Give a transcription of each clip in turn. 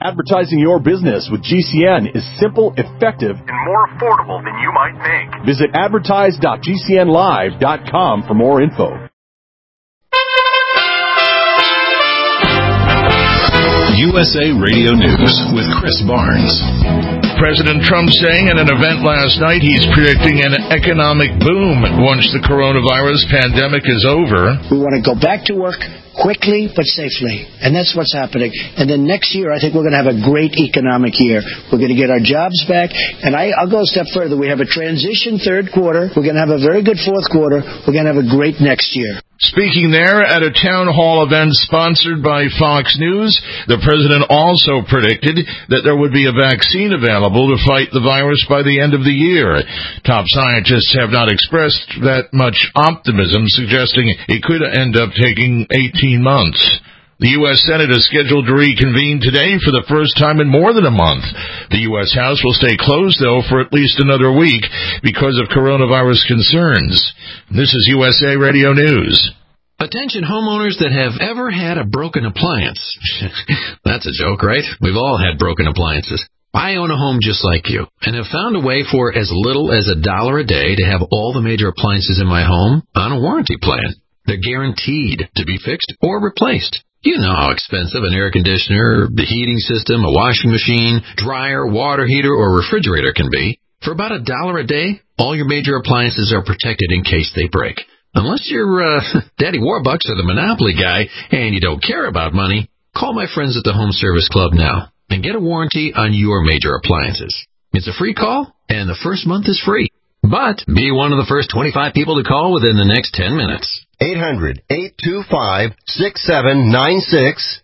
Advertising your business with GCN is simple, effective, and more affordable than you might think. Visit advertise.gcnlive.com for more info. USA Radio News with Chris Barnes. President Trump saying at an event last night he's predicting an economic boom once the coronavirus pandemic is over. We want to go back to work quickly but safely, and that's what's happening. And then next year, I think we're going to have a great economic year. We're going to get our jobs back, and I'll go a step further. We have a transition third quarter. We're going to have a very good fourth quarter. We're going to have a great next year. Speaking there at a town hall event sponsored by Fox News, the president also predicted that there would be a vaccine available to fight the virus by the end of the year. Top scientists have not expressed that much optimism, suggesting it could end up taking 18 months. The U.S. Senate is scheduled to reconvene today for the first time in more than a month. The U.S. House will stay closed, though, for at least another week because of coronavirus concerns. This is USA Radio News. Attention homeowners that have ever had a broken appliance. That's a joke, right? We've all had broken appliances. I own a home just like you and have found a way for as little as $1 a day to have all the major appliances in my home on a warranty plan. They're guaranteed to be fixed or replaced. You know how expensive an air conditioner, the heating system, a washing machine, dryer, water heater, or refrigerator can be. For about $1 a day, all your major appliances are protected in case they break. Unless you're Daddy Warbucks or the Monopoly guy and you don't care about money, call my friends at the Home Service Club now and get a warranty on your major appliances. It's a free call, and the first month is free. But be one of the first 25 people to call within the next 10 minutes. 800-825-6796.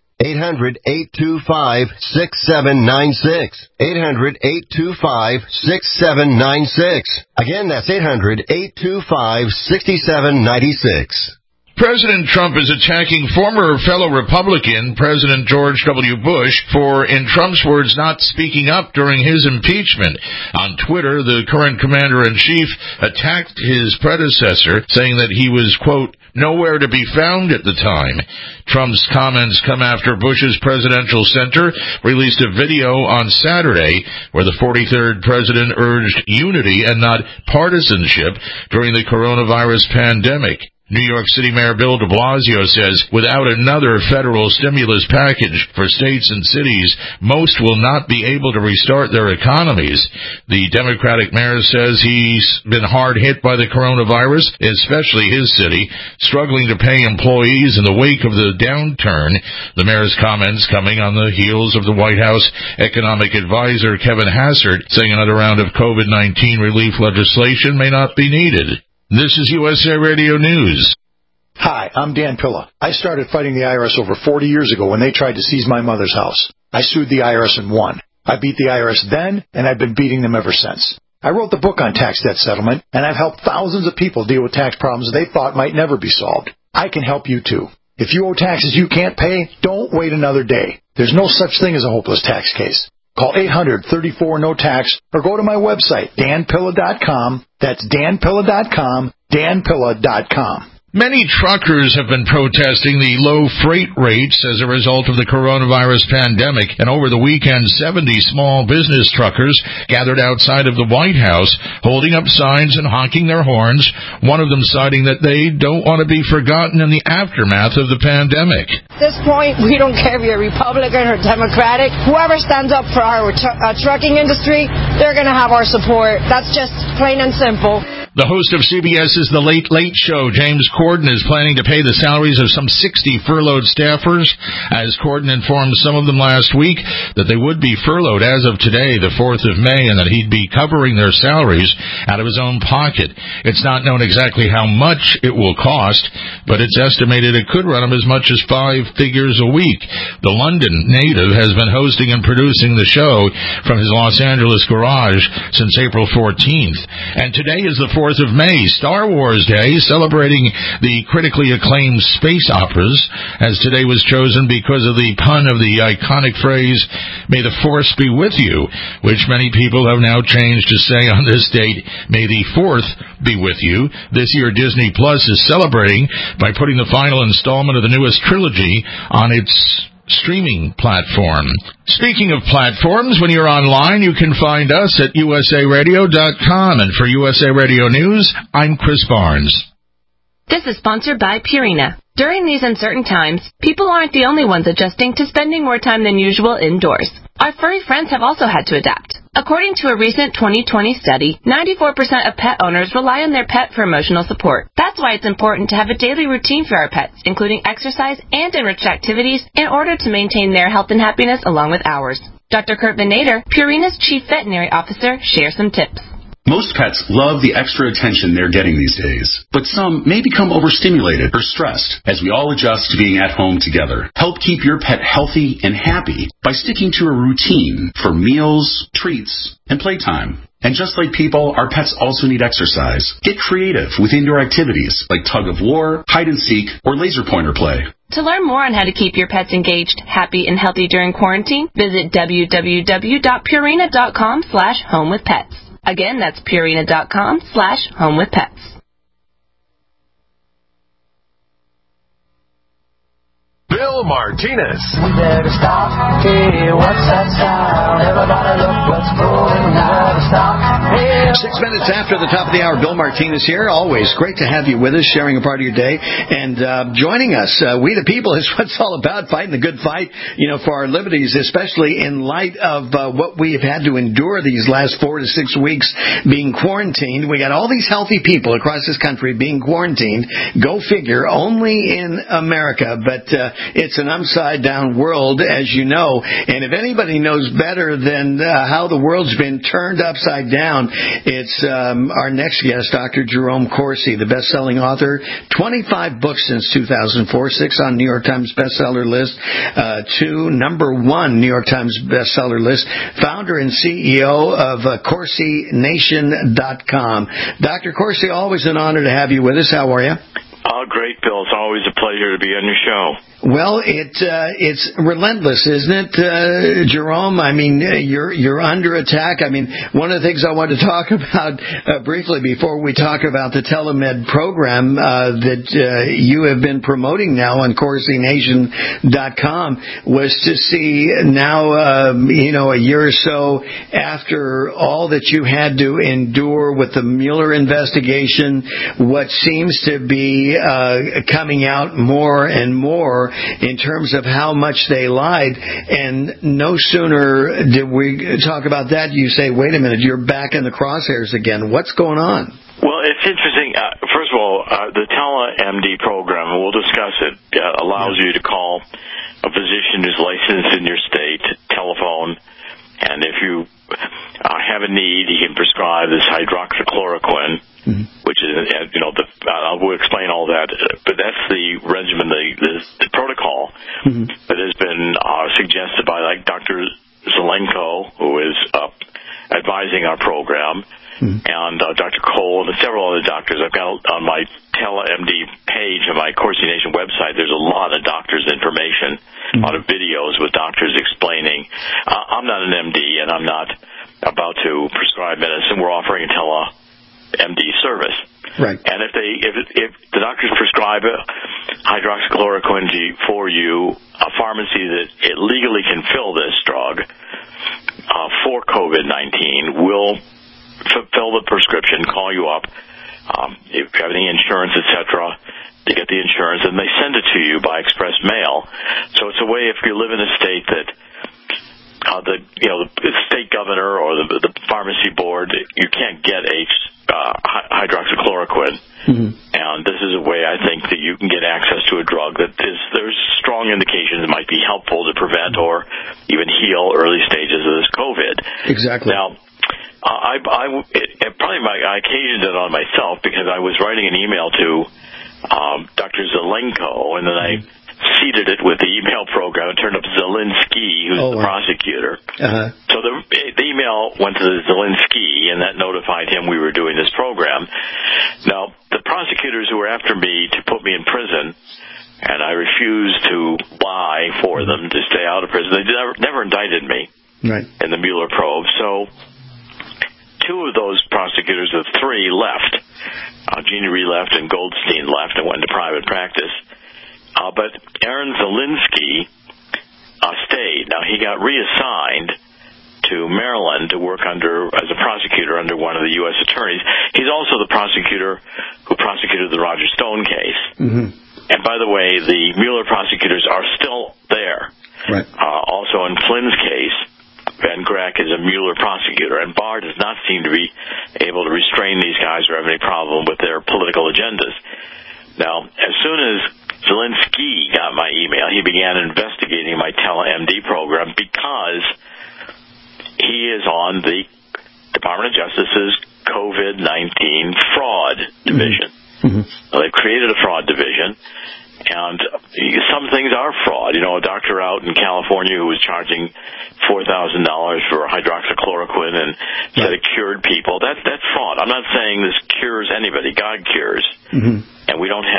800-825-6796. 800-825-6796. Again, that's 800-825-6796. President Trump is attacking former fellow Republican President George W. Bush for, in Trump's words, not speaking up during his impeachment. On Twitter, the current commander-in-chief attacked his predecessor, saying that he was, quote, nowhere to be found at the time. Trump's comments come after Bush's presidential center released a video on Saturday where the 43rd president urged unity and not partisanship during the coronavirus pandemic. New York City Mayor Bill de Blasio says without another federal stimulus package for states and cities, most will not be able to restart their economies. The Democratic mayor says he's been hard hit by the coronavirus, especially his city, struggling to pay employees in the wake of the downturn. The mayor's comments coming on the heels of the White House economic advisor Kevin Hassert saying another round of COVID-19 relief legislation may not be needed. This is USA Radio News. Hi, I'm Dan Pilla. I started fighting the IRS over 40 years ago when they tried to seize my mother's house. I sued the IRS and won. I beat the IRS then, and I've been beating them ever since. I wrote the book on tax debt settlement, and I've helped thousands of people deal with tax problems they thought might never be solved. I can help you too. If you owe taxes you can't pay, don't wait another day. There's no such thing as a hopeless tax case. Call 800-34-NO-TAX or go to my website, danpilla.com. That's danpilla.com, danpilla.com. Many truckers have been protesting the low freight rates as a result of the coronavirus pandemic, and over the weekend, 70 small business truckers gathered outside of the White House, holding up signs and honking their horns, one of them citing that they don't want to be forgotten in the aftermath of the pandemic. At this point, we don't care if you're Republican or Democratic. Whoever stands up for our trucking industry, they're going to have our support. That's just plain and simple. The host of CBS's The Late Late Show, James Corden, is planning to pay the salaries of some 60 furloughed staffers, as Corden informed some of them last week that they would be furloughed as of today, the 4th of May, and that he'd be covering their salaries out of his own pocket. It's not known exactly how much it will cost, but it's estimated it could run him as much as 5 figures a week. The London native has been hosting and producing the show from his Los Angeles garage since April 14th. And today is the 4th of May, Star Wars Day, celebrating the critically acclaimed space operas, as today was chosen because of the pun of the iconic phrase, "May the Force be with you," which many people have now changed to say on this date, "May the 4th be with you." This year, Disney Plus is celebrating by putting the final installment of the newest trilogy on its streaming platform. Speaking of platforms, when you're online, you can find us at usaradio.com. And for USA Radio News, I'm Chris Barnes. This is sponsored by Purina. During these uncertain times, people aren't the only ones adjusting to spending more time than usual indoors. Our furry friends have also had to adapt. According to a recent 2020 study, 94% of pet owners rely on their pet for emotional support. That's why it's important to have a daily routine for our pets, including exercise and enriched activities, in order to maintain their health and happiness along with ours. Dr. Kurt Van Nader, Purina's Chief Veterinary Officer, shares some tips. Most pets love the extra attention they're getting these days, but some may become overstimulated or stressed as we all adjust to being at home together. Help keep your pet healthy and happy by sticking to a routine for meals, treats, and playtime. And just like people, our pets also need exercise. Get creative with indoor activities like tug of war, hide and seek, or laser pointer play. To learn more on how to keep your pets engaged, happy, and healthy during quarantine, visit www.purina.com/homewithpets. Again, that's Purina.com/homewithpets. Bill Martinez. We better stop. Hey, what's that sound? Everybody look what's going on. Stop. Hey. 6 minutes after the top of the hour, Bill Martinez here. Always great to have you with us, sharing a part of your day. And joining us, We the People is what it's all about, fighting the good fight, for our liberties, especially in light of what we have had to endure these last 4 to 6 weeks being quarantined. We got all these healthy people across this country being quarantined. Go figure, only in America. But it's an upside-down world, as you know. And if anybody knows better than how the world's been turned upside down, it's our next guest, Dr. Jerome Corsi, the best-selling author, 25 books since 2004, 6 on New York Times bestseller list, 2 #1 New York Times bestseller list, founder and CEO of CorsiNation.com. Dr. Corsi, always an honor to have you with us. How are you? Oh, great, Bill. It's always a pleasure to be on your show. Well, it's relentless, isn't it, Jerome? I mean, you're under attack. I mean, one of the things I wanted to talk about briefly before we talk about the telemed program that you have been promoting now on CorsiNation.com was to see now, a year or so after all that you had to endure with the Mueller investigation, what seems to be coming out more and more in terms of how much they lied. And no sooner did we talk about that, you say, wait a minute, you're back in the crosshairs again. What's going on? Well, it's interesting. First of all, the TeleMD program, we'll discuss it, allows you to call a physician who's licensed in your state, telephone, and if you have a need, he can prescribe this hydroxychloroquine, which is, we'll explain all that, but that's the regimen, the protocol that has been suggested by, like, Dr. Zelenko, who is advising our program, and Dr. Cole and several other doctors. I've got on my TeleMD page on my Corsi Nation website, there's a lot of doctors' information, a lot of videos with doctors explaining. I'm not an MD, and I'm not about to prescribe medicine. We're offering a TeleMD service. Right. And if the doctors prescribe hydroxychloroquine for you, a pharmacy that it legally can fill this drug for COVID-19 will fulfill the prescription, call you up, if you have any insurance, etc., to get the insurance, and they send it to you by express mail. So it's a way, if you live in a state that the state governor or the pharmacy board, you can't get hydroxychloroquine, and this is a way, I think, that you can get access to a drug that there's strong indications it might be helpful to prevent or even heal early stages of this COVID. Exactly. Now, I occasioned it on myself because I was writing an email to Dr. Zelenko, and then I seeded it with the email program and turned up Zelensky, who's the prosecutor. So the email went to Zelensky, and that notified him we were doing this program. Now, the prosecutors who were after me to put me in prison, and I refused to lie for them to stay out of prison, they never indicted me in the Mueller probe. So 2 of those prosecutors of 3 left. Jeannie Rhee left and Goldstein left and went into private practice. But Aaron Zelinsky stayed. Now, he got reassigned to Maryland to work as a prosecutor under one of the U.S. attorneys. He's also the prosecutor who prosecuted the Roger Stone case. Mm-hmm. And by the way, the Mueller prosecutors are still there. Right. Also in Flynn's case, Van Grack is a Mueller prosecutor, and Barr does not seem to be able to restrain these guys or have any problem with their political agendas. Now, as soon as Zelensky got my email, he began investigating my TeleMD program because he is on the Department of Justice's COVID-19 fraud division. Mm-hmm. So they've created a fraud division, and some things are fraud. You know, a doctor out in California who was charging $4,000 for hydroxychloroquine and said it cured people. That's fraud. I'm not saying this cures anybody. God cures. Mm-hmm. And we haven't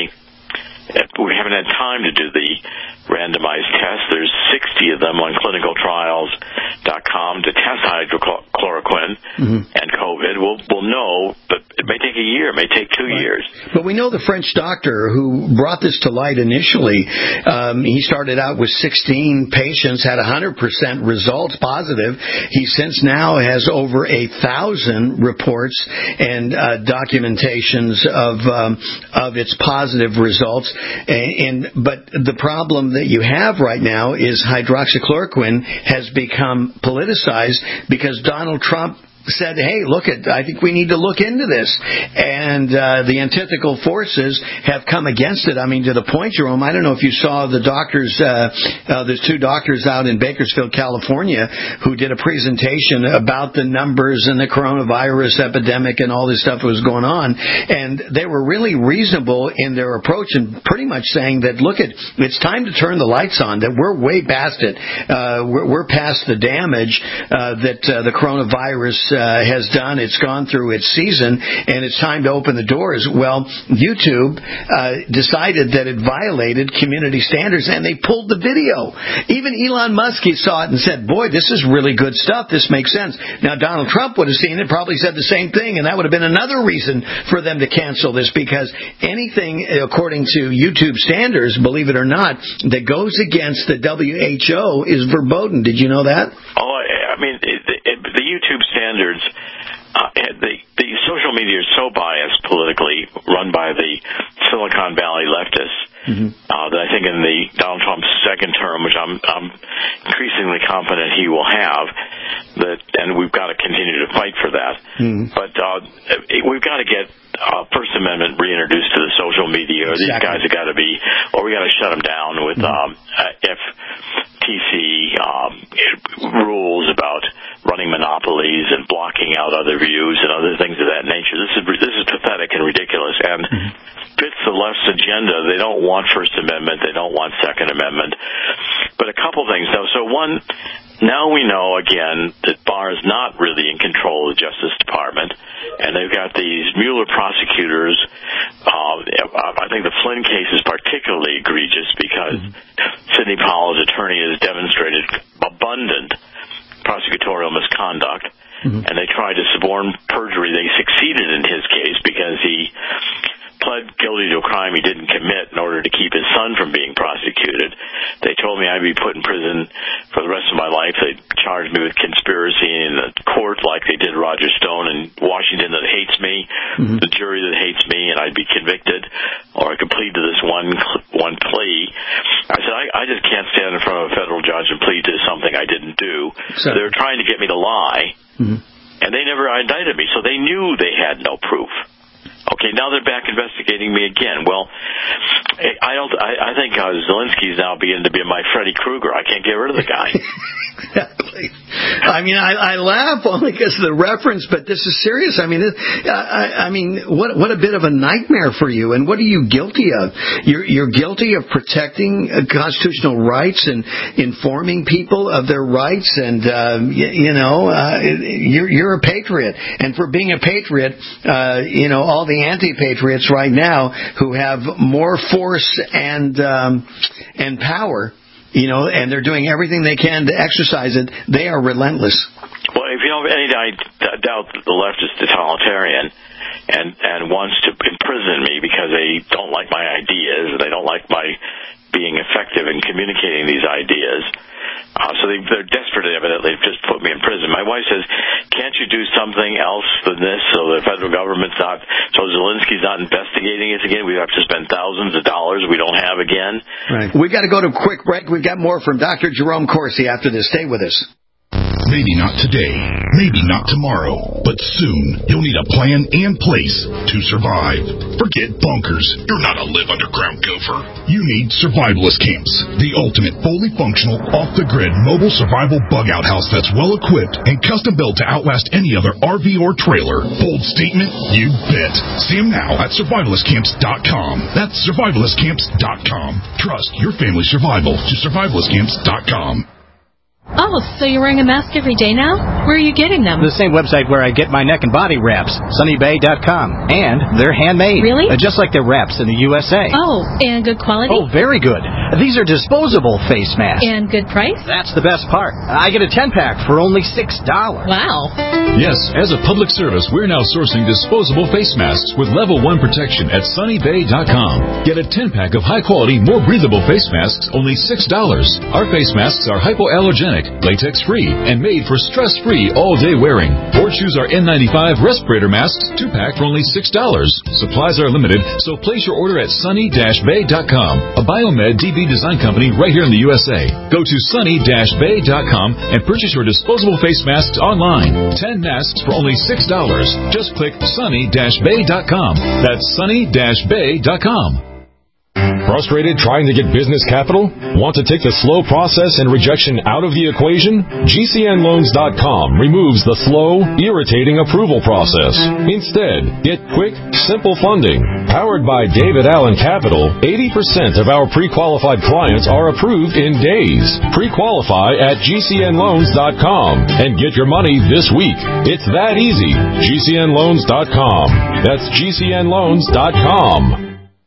had time to do the randomized tests. There's 60 of them on clinicaltrials.com to test hydrochloroquine and COVID. We'll know, but it may take a year. It may take 2 years. But we know the French doctor who brought this to light initially, he started out with 16 patients, had 100% results positive. He since now has over 1,000 reports and documentations of its positive results. But the problem that you have right now is hydroxychloroquine has become politicized because Donald Trump said, hey, I think we need to look into this. And the antithetical forces have come against it. I mean, to the point, Jerome, I don't know if you saw the doctors, there's 2 doctors out in Bakersfield, California, who did a presentation about the numbers and the coronavirus epidemic and all this stuff that was going on. And they were really reasonable in their approach and pretty much saying that, it's time to turn the lights on, that we're way past it. We're past the damage that the coronavirus has done. It's gone through its season, and it's time to open the doors. Well, YouTube decided that it violated community standards, and they pulled the video. Even Elon Musk saw it and said, boy, this is really good stuff. This makes sense. Now, Donald Trump would have seen it, probably said the same thing, and that would have been another reason for them to cancel this, because anything, according to YouTube standards, believe it or not, that goes against the WHO is verboten. Did you know that? Oh, I mean, the YouTube standards, the social media is so biased politically, run by the Silicon Valley leftists, that I think in the Donald Trump's second term, which I'm increasingly confident he will have, and we've got to continue to fight for that. But we've got to get First Amendment reintroduced to the social media, or these guys have got to be, or we got to shut them down with FTC rules about running monopolies and blocking out other views and other things of that nature. This is pathetic and ridiculous, and fits the left's agenda. They don't want First Amendment. They don't want Second Amendment. But a couple things, though. So one, now we know, again, that Barr is not really in control of the Justice Department, and they've got these Mueller prosecutors. I think the Flynn case is particularly egregious because Sidney Powell's attorney has demonstrated abundant prosecutorial misconduct, and they tried to suborn perjury. They succeeded in his case because he pled guilty to a crime he didn't commit in order to keep his son from being prosecuted. They told me I'd be put in prison for the rest of my life. They charged me with conspiracy in a court like they did Roger Stone in Washington that hates me, the jury that hates me, and I'd be convicted, or I could plead to this one plea. I said, I just can't stand in front of a federal judge and plead to something I didn't do. So they were trying to get me to lie, and they never indicted me, so they knew they had no proof. Okay, now they're back investigating me again. Well, I think Zelensky's now beginning to be my Freddy Krueger. I can't get rid of the guy. Exactly. I mean, I laugh only because of the reference, but this is serious. I mean, what a bit of a nightmare for you. And what are you guilty of? You're guilty of protecting constitutional rights and informing people of their rights. And you're a patriot. And for being a patriot, all the anti-patriots right now who have more force and power, and they're doing everything they can to exercise it, they are relentless. Well, if you don't have any doubt that the left is totalitarian and wants to imprison me because they don't like my ideas, they don't like my being effective in communicating these ideas. So they're desperate, evidently, to just put me in prison. My wife says, can't you do something else than this so the federal government's not, so Zelensky's not investigating us again? We have to spend thousands of dollars we don't have again. Right. We've got to go to a quick break. We've got more from Dr. Jerome Corsi after this. Stay with us. Maybe not today, maybe not tomorrow, but soon you'll need a plan and place to survive. Forget bunkers. You're not a live underground gopher. You need survivalist camps, the ultimate fully functional, off-the-grid mobile survival bug-out house that's well-equipped and custom-built to outlast any other RV or trailer. Bold statement? You bet. See them now at survivalistcamps.com. That's survivalistcamps.com. Trust your family's survival to survivalistcamps.com. Oh, so you're wearing a mask every day now? Where are you getting them? The same website where I get my neck and body wraps, sunnybay.com. And they're handmade. Really? Just like the wraps in the USA. Oh, and good quality? Oh, very good. These are disposable face masks. And good price? That's the best part. I get a 10-pack for only $6. Wow. Yes, as a public service, we're now sourcing disposable face masks with level 1 protection at sunnybay.com. Get a 10-pack of high-quality, more breathable face masks, only $6. Our face masks are hypoallergenic, latex-free, and made for stress-free all-day wearing. Or choose our N95 respirator masks 2-pack for only $6. Supplies are limited, so place your order at sunny-bay.com, a Biomed DB design company right here in the USA. Go to sunny-bay.com and purchase your disposable face masks online. 10 masks for only $6. Just click sunny-bay.com. That's sunny-bay.com. Frustrated trying to get business capital? Want to take the slow process and rejection out of the equation? GCNloans.com removes the slow, irritating approval process. Instead, get quick, simple funding. Powered by David Allen Capital, 80% of our pre-qualified clients are approved in days. Pre-qualify at GCNloans.com and get your money this week. It's that easy. GCNloans.com. That's GCNloans.com.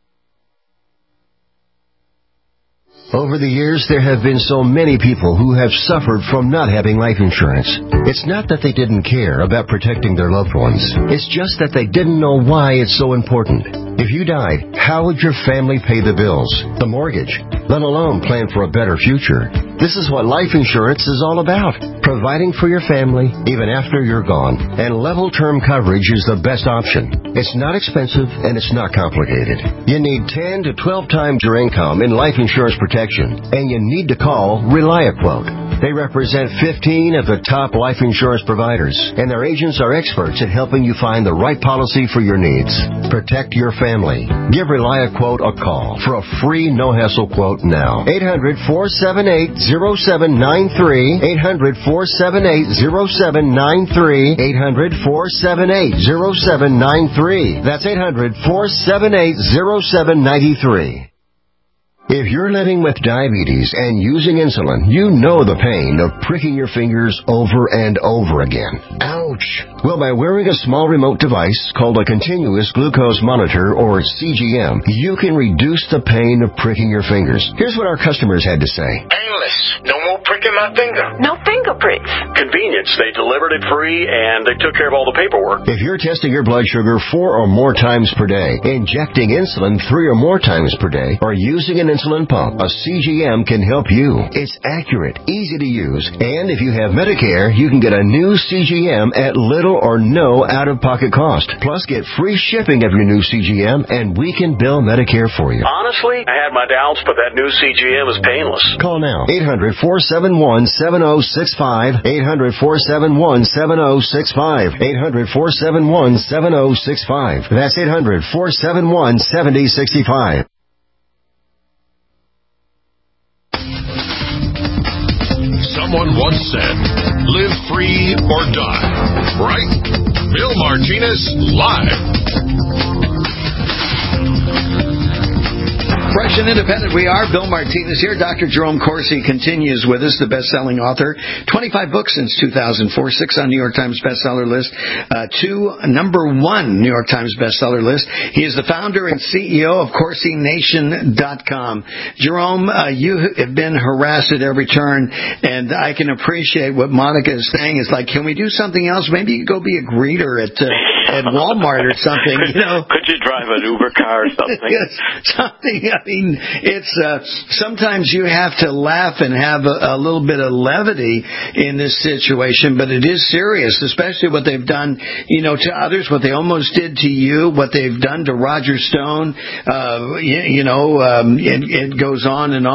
Over the years, there have been so many people who have suffered from not having life insurance. It's not that they didn't care about protecting their loved ones. It's just that they didn't know why it's so important. If you died, how would your family pay the bills, the mortgage, let alone plan for a better future? This is what life insurance is all about. Providing for your family even after you're gone. And level term coverage is the best option. It's not expensive and it's not complicated. You need 10 to 12 times your income in life insurance protection. And you need to call ReliaQuote. They represent 15 of the top life insurance providers. And their agents are experts at helping you find the right policy for your needs. Protect your family. Give ReliaQuote a call for a free no-hassle quote now. 800-478-0793. 800-478-0793. 800-478-0793. That's 800-478-0793. If you're living with diabetes and using insulin, you know the pain of pricking your fingers over and over again. Ouch! Well, by wearing a small remote device called a continuous glucose monitor, or CGM, you can reduce the pain of pricking your fingers. Here's what our customers had to say. Painless. No more pricking my finger. No finger pricks. Convenience. They delivered it free and they took care of all the paperwork. If you're testing your blood sugar 4 or more times per day, injecting insulin 3 or more times per day, or using an insulin pump, a CGM can help you. It's accurate, easy to use, and if you have Medicare, you can get a new CGM at little or no out-of-pocket cost. Plus, get free shipping of your new CGM, and we can bill Medicare for you. Honestly, I had my doubts, but that new CGM is painless. Call now. 800-471-7065. 800-471-7065. 800-471-7065. That's 800-471-7065. Someone once said, live free or die. Right? Bill Martinez, live. Fresh and independent we are. Bill Martinez here. Dr. Jerome Corsi continues with us, the best-selling author. 25 books since 2004, 6 on New York Times bestseller list, 2 number 1 New York Times bestseller list. He is the founder and CEO of CorsiNation.com. Jerome, you have been harassed at every turn, and I can appreciate what Monica is saying. It's like, can we do something else? Maybe you could go be a greeter at at Walmart or something, you know. Could you drive an Uber car or something? Something. I mean, it's sometimes you have to laugh and have a little bit of levity in this situation, but it is serious, especially what they've done, you know, to others, what they almost did to you, what they've done to Roger Stone. It goes on, and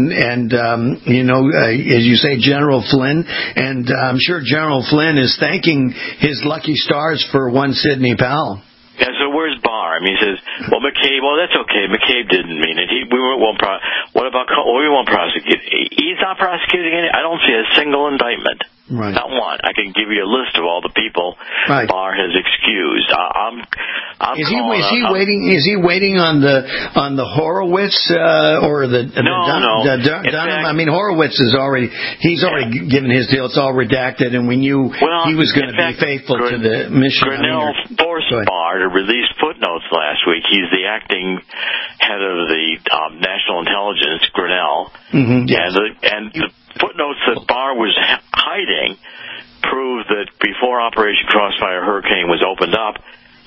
as you say, General Flynn, and I'm sure General Flynn is thanking his lucky stars for one Sidney Powell. Yeah, so where's Barr? I mean, he says, well, McCabe, that's okay. McCabe didn't mean it. We won't prosecute. He's not prosecuting any. I don't see a single indictment. Right. Not one. I can give you a list of all the people Barr has excused. Is he waiting on the Horowitz or the Dunham? Fact, I mean, Horowitz he's already given his deal. It's all redacted, and we knew he was going to be faithful to the mission. Grinnell forced Barr to release footnotes last week. He's the acting head of the National Intelligence, Grinnell, and the footnotes that Barr was hiding proved that before Operation Crossfire Hurricane was opened up,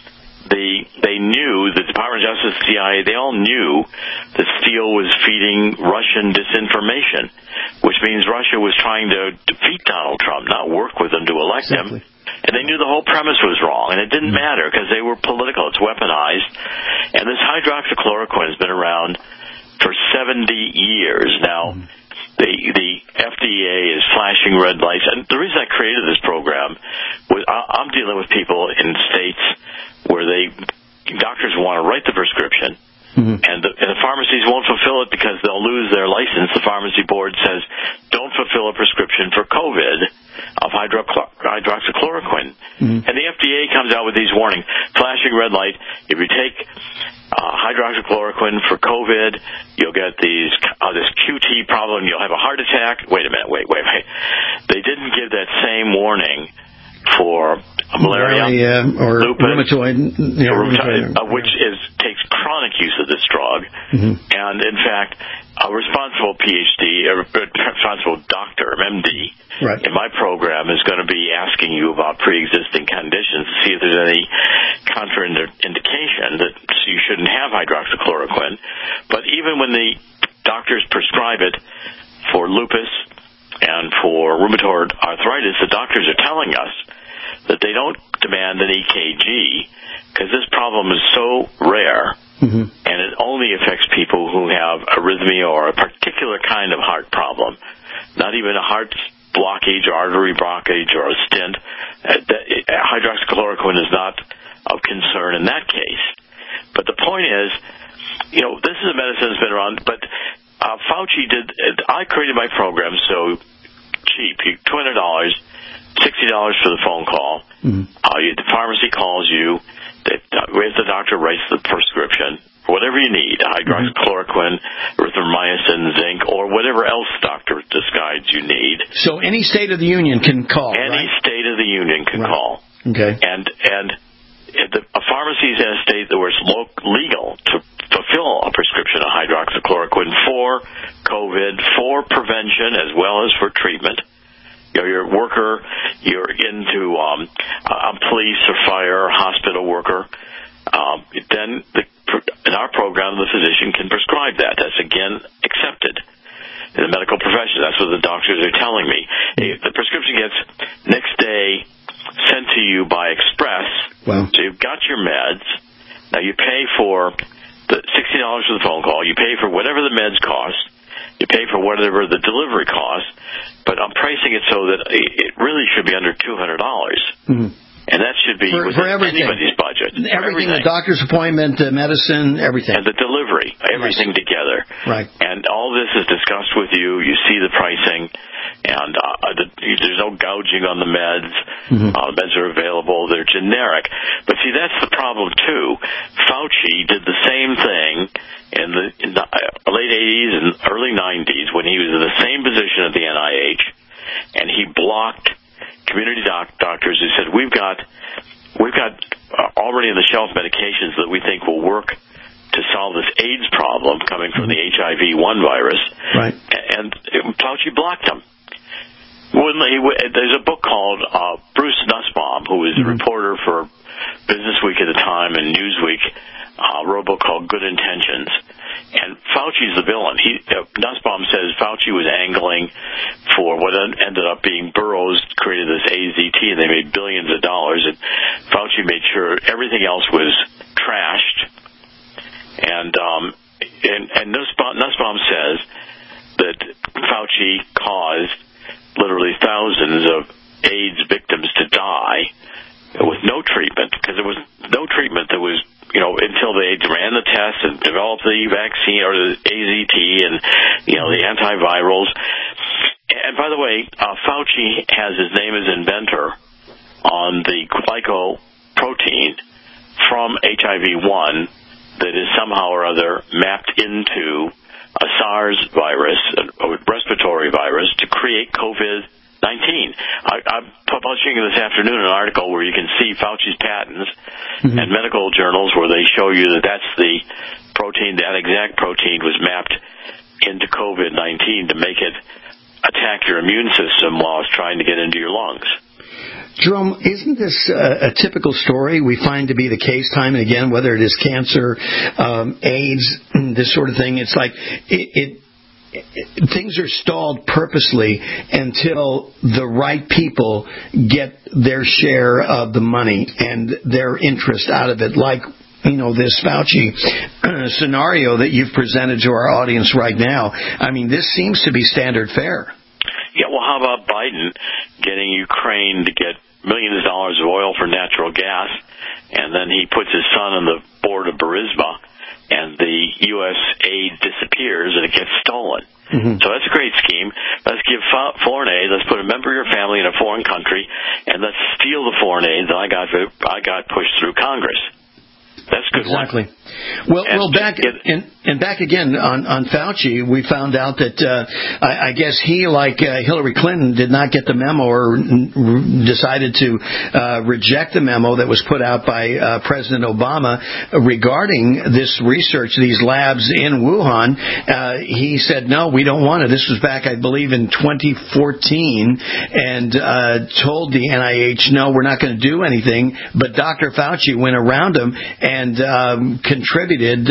they knew, the Department of Justice, CIA, they all knew that Steele was feeding Russian disinformation, which means Russia was trying to defeat Donald Trump, not work with him to elect him. And they knew the whole premise was wrong, and it didn't matter because they were political. It's weaponized. And this hydroxychloroquine has been around for 70 years now. The FDA is flashing red lights. And the reason I created this program was I'm dealing with people in states where doctors want to write the prescription, and the pharmacies won't fulfill it because they'll lose their license. The pharmacy board says, don't fulfill a prescription for COVID of hydroxychloroquine. And the FDA comes out with these warnings, flashing red light. If you take hydroxychloroquine for COVID, you'll get this QT problem, you'll have a heart attack. Wait a minute, wait. They didn't give that same warning for malaria or lupus, rheumatoid, which takes chronic use of this drug. And in fact, a responsible PhD, a responsible doctor, MD, in my program is going to be asking you about pre-existing conditions to see if there's any contraindication that you shouldn't have hydroxychloroquine. But even when the doctors prescribe it for lupus and for rheumatoid arthritis, the doctors are telling us that they don't demand an EKG because this problem is so rare, and it only affects people who have arrhythmia or a particular kind of heart problem, not even a heart blockage, artery blockage, or a stent. Hydroxychloroquine is not of concern in that case. But the point is, this is a medicine that's been around, but Fauci I created my program so cheap, $200, $60 for the phone call. The pharmacy calls you. The doctor writes the prescription for whatever you need, hydroxychloroquine, erythromycin, zinc, or whatever else doctor decides you need. So any state of the union can call, Any state of the union can call. Okay. And a pharmacy is in a state where it's legal to fulfill a prescription of hydroxychloroquine for COVID, for prevention as well as for treatment. You're a worker, you're into a police or fire or hospital worker, then in our program the physician can prescribe that. That's again accepted in the medical profession. That's what the doctors are telling me. The prescription gets next day sent to you by express. Wow. So you've got your meds. Now you pay for the $60 for the phone call. You pay for whatever the meds cost. You pay for whatever the delivery costs, but I'm pricing it so that it really should be under $200. And that should be for anybody's budget. Everything, the doctor's appointment, medicine, everything. And the delivery, everything together. Right. And all this is discussed with you. You see the pricing, and there's no gouging on the meds. Meds are available. They're generic. But see, that's the problem, too. Fauci did the same thing in the late 80s and early 90s when he was in the same position at the NIH, and he blocked community doctors who said, we've got already on the shelf medications that we think will work to solve this AIDS problem coming from the HIV-1 virus. Right. And Fauci blocked them. There's a book called Bruce Nussbaum, who is a reporter for Business Newsweek at the time, and Newsweek wrote a book called Good Intentions. And Fauci's the villain. Nussbaum says Fauci was angling for what ended up being Burroughs created this AZT, and they made billions of dollars, and Fauci made sure everything else was trashed. And Nussbaum says that Fauci caused literally thousands of AIDS victims to die with no treatment, because there was no treatment that was, until they ran the tests and developed the vaccine or the AZT and, the antivirals. And by the way, Fauci has his name as inventor on the glycoprotein from HIV-1 that is somehow or other mapped into a SARS virus, a respiratory virus, to create COVID-19. I'm publishing this afternoon an article where you can see Fauci's patents and medical journals where they show you that that's the protein, that exact protein was mapped into COVID-19 to make it attack your immune system while it's trying to get into your lungs. Jerome, isn't this a typical story we find to be the case time and again, whether it is cancer, AIDS, this sort of thing? It's like things are stalled purposely until the right people get their share of the money and their interest out of it, like this Fauci scenario that you've presented to our audience right now. I mean, this seems to be standard fare. Yeah, well, how about Biden getting Ukraine to get millions of dollars of oil for natural gas, and then he puts his son on the board of Burisma, and the U.S. aid disappears and it gets stolen. So that's a great scheme. Let's give foreign aid. Let's put a member of your family in a foreign country, and let's steal the foreign aid that I got pushed through Congress. That's a good exactly. one. Well, back again on Fauci, we found out that I guess he, like Hillary Clinton, did not get the memo or decided to reject the memo that was put out by President Obama regarding this research, these labs in Wuhan. He said, no, we don't want it. This was back, I believe, in 2014, and told the NIH, no, we're not going to do anything. But Dr. Fauci went around him and contributed,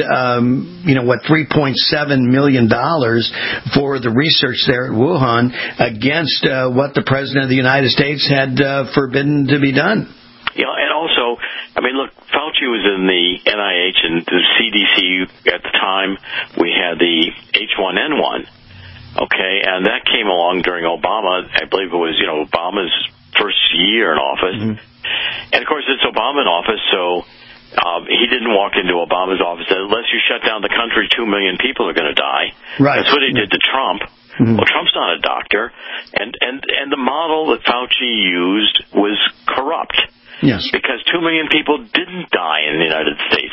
$3.7 million for the research there at Wuhan against what the President of the United States had forbidden to be done. Yeah, and also, look, Fauci was in the NIH and the CDC at the time. We had the H1N1, okay, and that came along during Obama. I believe it was, Obama's first year in office. And, of course, it's Obama in office, so he didn't walk into Obama's office and said, unless you shut down the country, 2 million people are going to die. Right. That's what he did to Trump. Well, Trump's not a doctor, and the model that Fauci used was corrupt. Yes. Because 2 million people didn't die in the United States.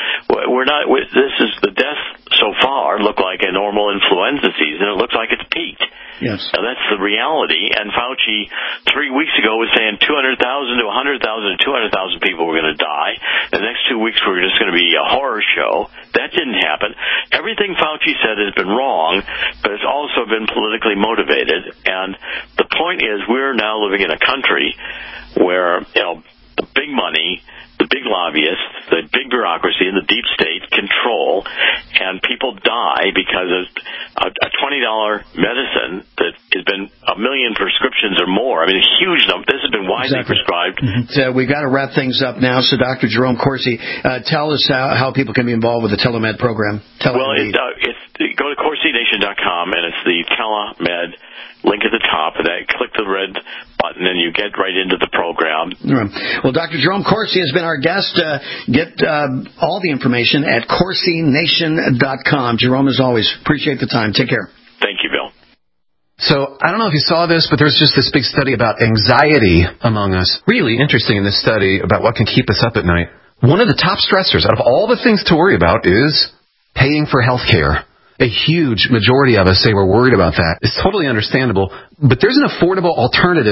This is the deaths so far look like a normal influenza season. It looks like it's peaked. Yes. Now, that's the reality. And Fauci 3 weeks ago was saying 200,000 to 100,000 to 200,000 people were going to die. The next 2 weeks were just going to be a horror show. That didn't happen. Everything Fauci said has been wrong, but it's also been politically motivated. And the point is, we're now living in a country where, the big money, the big lobbyists, the big bureaucracy, and the deep state control, and people die because of a $20 medicine that has been 1 million prescriptions or more. A huge number. This has been widely prescribed. So we've got to wrap things up now. So Dr. Jerome Corsi, tell us how people can be involved with the Telemed program. Go to CorsiNation.com, and it's the Telemed link at the top, and click the red button, and you get right into the program. Well, Dr. Jerome Corsi has been our guest. Get all the information at CorsiNation.com. Jerome, as always, appreciate the time. Take care. Thank you, Bill. So, I don't know if you saw this, but there's just this big study about anxiety among us. Really interesting in this study about what can keep us up at night. One of the top stressors out of all the things to worry about is paying for health care. A huge majority of us say we're worried about that. It's totally understandable, but there's an affordable alternative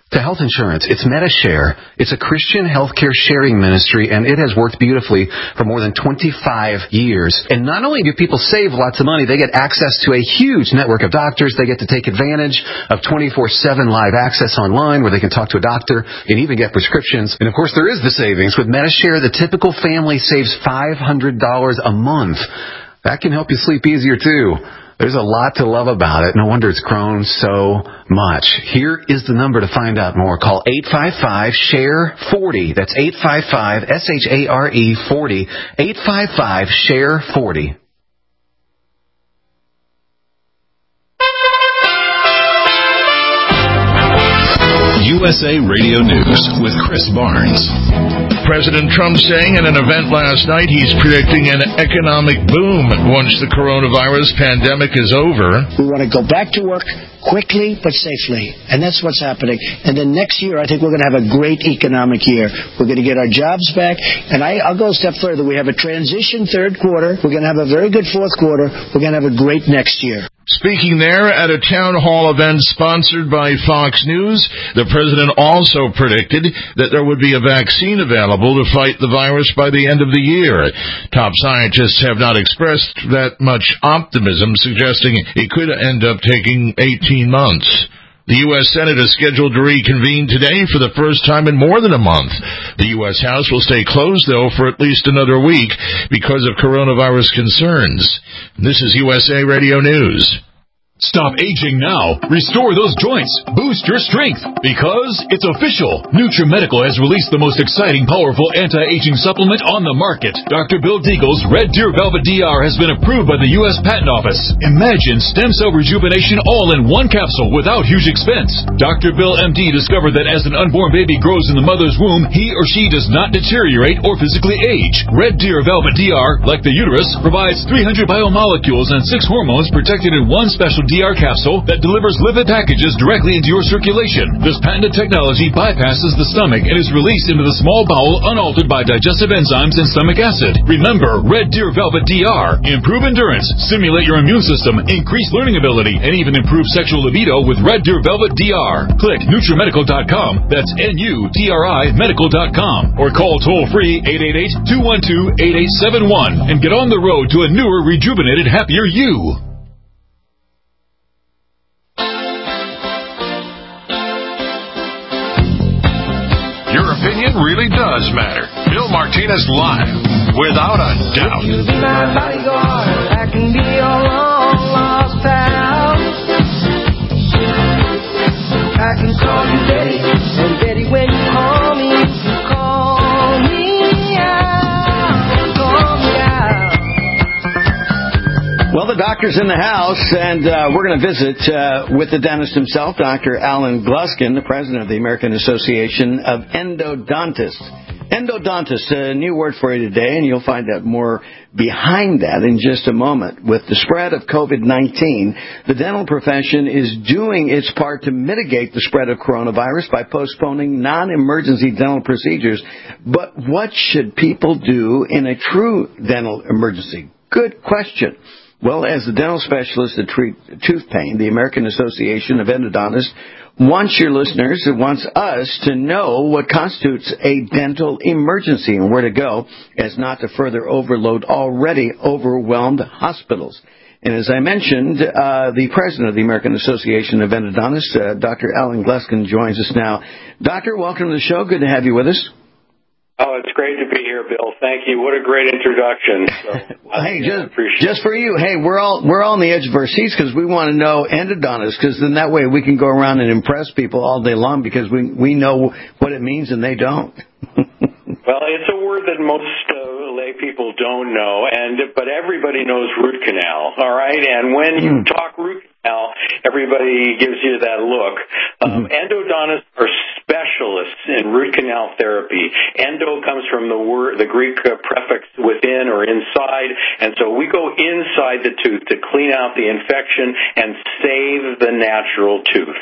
to health insurance. It's MediShare. It's a Christian healthcare sharing ministry, and it has worked beautifully for more than 25 years. And not only do people save lots of money, they get access to a huge network of doctors. They get to take advantage of 24/7 live access online where they can talk to a doctor and even get prescriptions. And, of course, there is the savings. With MediShare, the typical family saves $500 a month. That can help you sleep easier, too. There's a lot to love about it. No wonder it's grown so much. Here is the number to find out more. Call 855-SHARE-40. That's 855-SHARE-40. 855-SHARE-40. USA Radio News with Chris Barnes. President Trump saying in an event last night he's predicting an economic boom once the coronavirus pandemic is over. We want to go back to work quickly but safely, and that's what's happening. And then next year, I think we're going to have a great economic year. We're going to get our jobs back, and I'll go a step further. We have a transition third quarter. We're going to have a very good fourth quarter. We're going to have a great next year. Speaking there at a town hall event sponsored by Fox News, the president also predicted that there would be a vaccine available to fight the virus by the end of the year. Top scientists have not expressed that much optimism, suggesting it could end up taking 18 months. The U.S. Senate is scheduled to reconvene today for the first time in more than a month. The U.S. House will stay closed, though, for at least another week because of coronavirus concerns. This is USA Radio News. Stop aging now. Restore those joints. Boost your strength. Because it's official. NutriMedical has released the most exciting, powerful anti-aging supplement on the market. Dr. Bill Deagle's Red Deer Velvet DR has been approved by the U.S. Patent Office. Imagine stem cell rejuvenation all in one capsule without huge expense. Dr. Bill MD discovered that as an unborn baby grows in the mother's womb, he or she does not deteriorate or physically age. Red Deer Velvet DR, like the uterus, provides 300 biomolecules and 6 hormones protected in one special DR capsule that delivers lipid packages directly into your circulation. This patented technology bypasses the stomach and is released into the small bowel unaltered by digestive enzymes and stomach acid. Remember, Red Deer Velvet DR. Improve endurance, stimulate your immune system, increase learning ability, and even improve sexual libido with Red Deer Velvet DR. Click NutriMedical.com. That's NUTRI Medical.com. Or call toll-free 888-212-8871 and get on the road to a newer, rejuvenated, happier you. Your opinion really does matter. Bill Martinez Live, without a doubt. You be my bodyguard, I can be your long lost pal. I can call you Betty, and Betty, when you call me out, call me out. Well, the doctor's in the house, and we're going to visit with the dentist himself, Dr. Alan Gluskin, the president of the American Association of Endodontists. Endodontist, a new word for you today, and you'll find out more behind that in just a moment. With the spread of COVID-19, the dental profession is doing its part to mitigate the spread of coronavirus by postponing non-emergency dental procedures. But what should people do in a true dental emergency? Good question. Well, as the dental specialist that treat tooth pain, the American Association of Endodontists wants your listeners, it wants us to know what constitutes a dental emergency and where to go as not to further overload already overwhelmed hospitals. And as I mentioned, the president of the American Association of Endodontists, Dr. Alan Gluskin, joins us now. Doctor, welcome to the show. Good to have you with us. Oh, it's great to be here, Bill. Thank you. What a great introduction. So, hey, just for you. Hey, we're all on the edge of our seats because we want to know endodontists, because then that way we can go around and impress people all day long because we know what it means and they don't. Well, it's a word that most lay people don't know, but everybody knows root canal. All right, and when you talk root canal, everybody gives you that look. Endodontists are specialists in root canal therapy. Endo comes from the Greek prefix within or inside, and so we go inside the tooth to clean out the infection and save the natural tooth.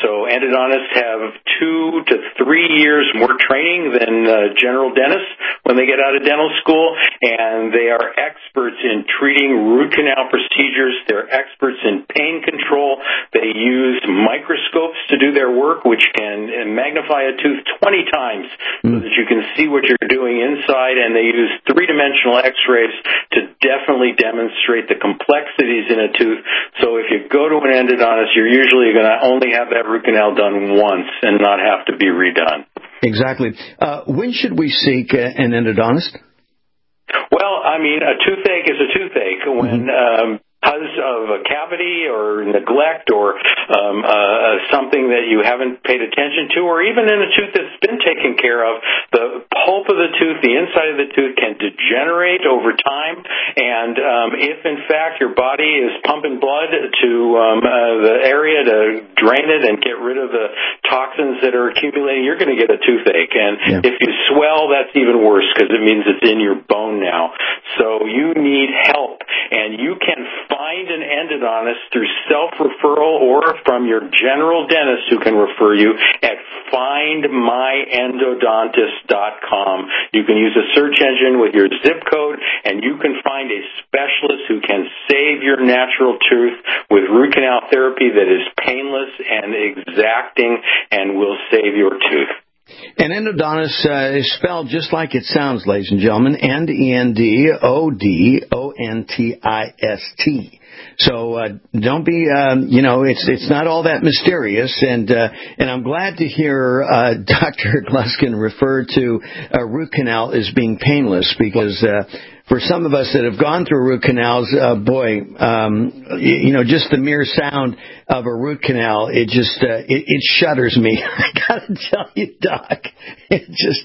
So endodontists have 2 to 3 years more training than general dentists when they get out of dental school, and they are experts in treating root canal procedures. They're experts in pain control. They use microscopes to do their work, which can magnify a tooth 20 times so that you can see what you're doing inside, and they use three-dimensional x-rays to definitely demonstrate the complexities in a tooth. So if you go to an endodontist, you're usually going to only have that root canal done once and not have to be redone. Exactly. When should we seek an endodontist? Well, I mean, a toothache is a toothache. When because of a cavity or neglect or something that you haven't paid attention to, or even in a tooth that's been taken care of, the pulp of the tooth, the inside of the tooth can degenerate over time, and if in fact your body is pumping blood to the area to drain it and get rid of the toxins that are accumulating, you're going to get a toothache. And if you swell, that's even worse because it means it's in your bone now. So you need help, and you can find an endodontist through self-referral or from your general dentist who can refer you at findmyendodontist.com. You can use a search engine with your zip code, and you can find a specialist who can save your natural tooth with root canal therapy that is painless and exacting and will save your tooth. An endodontist is spelled just like it sounds, ladies and gentlemen, Endodontist. So don't be, it's not all that mysterious, and I'm glad to hear Dr. Gluskin refer to root canal as being painless, because for some of us that have gone through root canals, just the mere sound of a root canal, it shudders me. I gotta tell you, Doc, I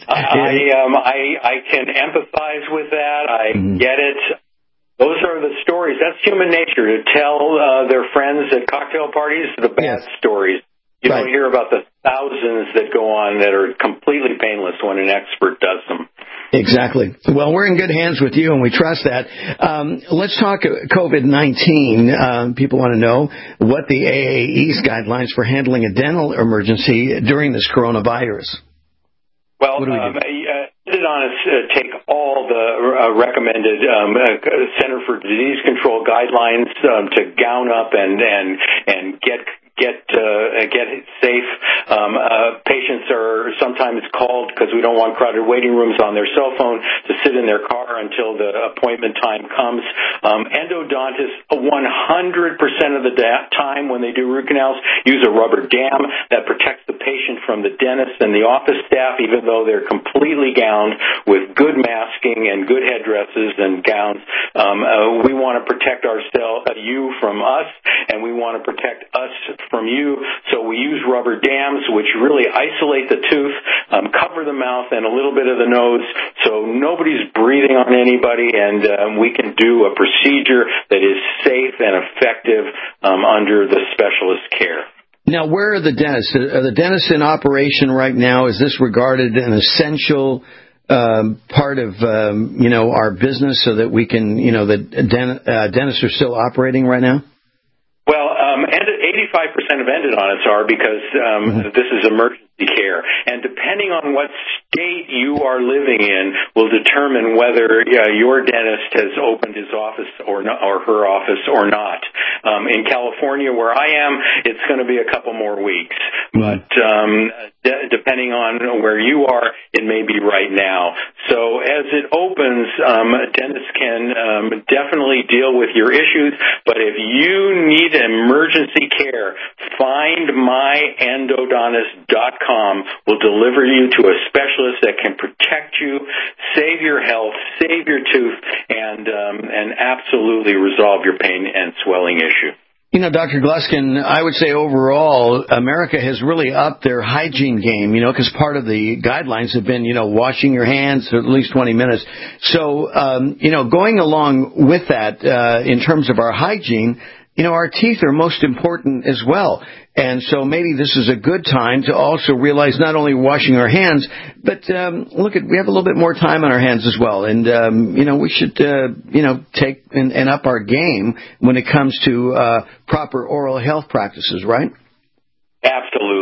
can empathize with that. I get it. Those are the stories. That's human nature, to tell their friends at cocktail parties the bad stories. You don't hear about the thousands that go on that are completely painless when an expert does them. Exactly. Well, we're in good hands with you, and we trust that. Let's talk COVID-19. People want to know what the AAE's guidelines for handling a dental emergency during this coronavirus. Well, endodontists take all the recommended Center for Disease Control guidelines to gown up and get safe. Patients are sometimes called, because we don't want crowded waiting rooms, on their cell phone to sit in their car until the appointment time comes. Endodontists, 100% of the time when they do root canals, use a rubber dam that protects the patient from the dentist and the office staff, even though they're completely gowned with good masking and good headdresses and gowns. We want to protect you from us, and we want to protect us from you. So we use rubber dams, which really isolate the tooth, cover the mouth and a little bit of the nose, so nobody's breathing on anybody, and we can do a procedure that is safe and effective under the specialist care. Now, where are the dentists? Are the dentists in operation right now? Is this regarded an essential part of our business, so that we can, dentists are still operating right now? Well, 85% of endodontists are, because this is emergency care, and depending on what state you are living in will determine whether your dentist has opened his office or her office or not. In California, where I am, it's going to be a couple more weeks, but depending on where you are, it may be right now. So as it opens, dentists can definitely deal with your issues, but if you need emergency care, findmyendodontist.com will deliver you to a specialist that can protect you, save your health, save your tooth, and absolutely resolve your pain and swelling issue. Dr. Gluskin, I would say overall, America has really upped their hygiene game, because part of the guidelines have been, washing your hands for at least 20 minutes. So, going along with that, in terms of our hygiene, our teeth are most important as well. And so maybe this is a good time to also realize not only washing our hands, but we have a little bit more time on our hands as well. And, we should, take and up our game when it comes to proper oral health practices, right? Absolutely.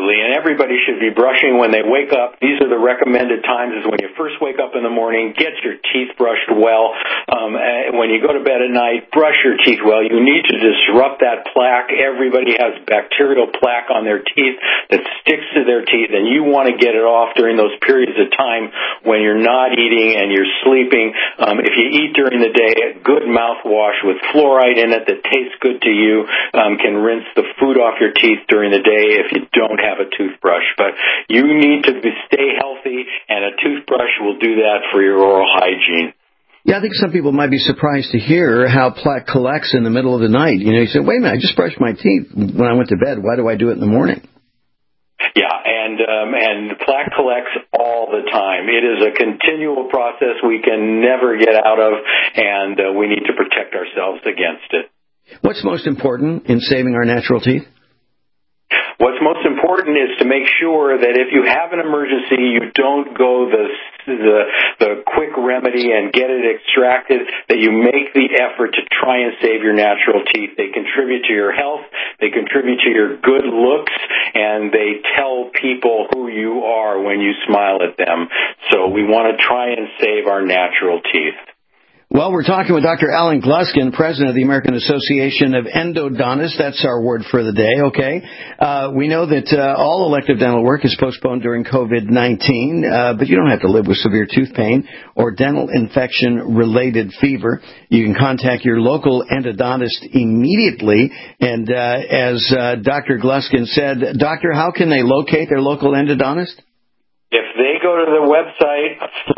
everybody should be brushing when they wake up. These are the recommended times is when you first wake up in the morning, get your teeth brushed well. When you go to bed at night, brush your teeth well. You need to disrupt that plaque. Everybody has bacterial plaque on their teeth that sticks to their teeth, and you want to get it off during those periods of time when you're not eating and you're sleeping. If you eat during the day, a good mouthwash with fluoride in it that tastes good to you can rinse the food off your teeth during the day if you don't have a toothbrush. But you need to stay healthy, and a toothbrush will do that for your oral hygiene. Yeah, I think some people might be surprised to hear how plaque collects in the middle of the night. You say, wait a minute, I just brushed my teeth when I went to bed. Why do I do it in the morning? Yeah, and plaque collects all the time. It is a continual process we can never get out of, and we need to protect ourselves against it. What's most important in saving our natural teeth? What's most important is to make sure that if you have an emergency, you don't go the quick remedy and get it extracted, that you make the effort to try and save your natural teeth. They contribute to your health, they contribute to your good looks, and they tell people who you are when you smile at them. So we want to try and save our natural teeth. Well, we're talking with Dr. Alan Gluskin, president of the American Association of Endodontists. That's our word for the day, okay? We know that all elective dental work is postponed during COVID-19, but you don't have to live with severe tooth pain or dental infection-related fever. You can contact your local endodontist immediately. And as Dr. Gluskin said, Doctor, how can they locate their local endodontist? If they go to the website,